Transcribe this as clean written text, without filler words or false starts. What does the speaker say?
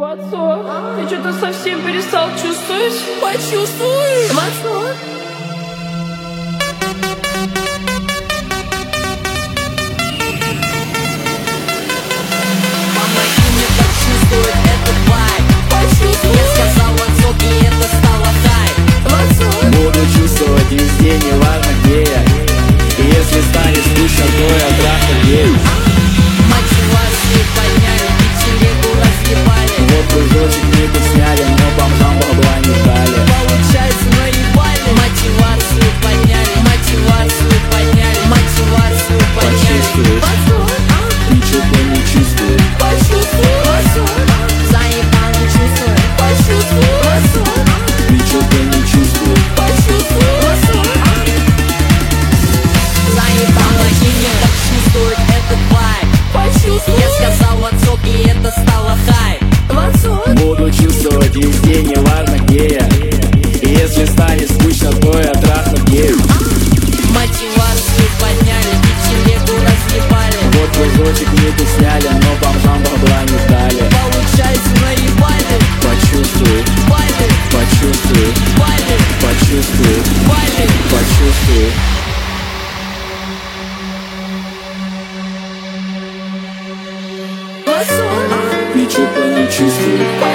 Ватсон, ты что-то совсем перестал чувствовать? Почувствуешь? Ватсон? Помоги мне почувствовать этот вайб. Почувствуй. Я сказал Ватсон, и это стало хай. Ватсон? Буду чувствовать везде, неважно где я. И если станет скучно, то я трахну гею. Мотивации подняли, и телегу разъебали. Вот кружочек мне тут сняли, но бомжам бабла не дали. Получается, наебали. Мотивацию подняли, мотивацию подняли, мотивацию подняли. Почувствуешь? Ватсон? Ничего не чувствую. Почувствуй. Ватсон? Заебало чувствую. Почувствуй. Ватсон? Ничего не чувствую. Почувствуй. Ватсон? Заебало мне почувствовать этот вайб. Почувствуй. Я сказал Ватсон, и это стало хай. Ватсон? Буду чувствовать везде, неважно где я. И если станет скучно, то я трахну гею. Мотивацию подняли, и телегу разъебали. Вот кружочек мне тут сняли, но бомжам бабла не дали. Получается, наебали. Почувствуй, Вали, почувствуй, вали, почувствуй, вали. почувствуй. Ватсон? Ничего не чувствую.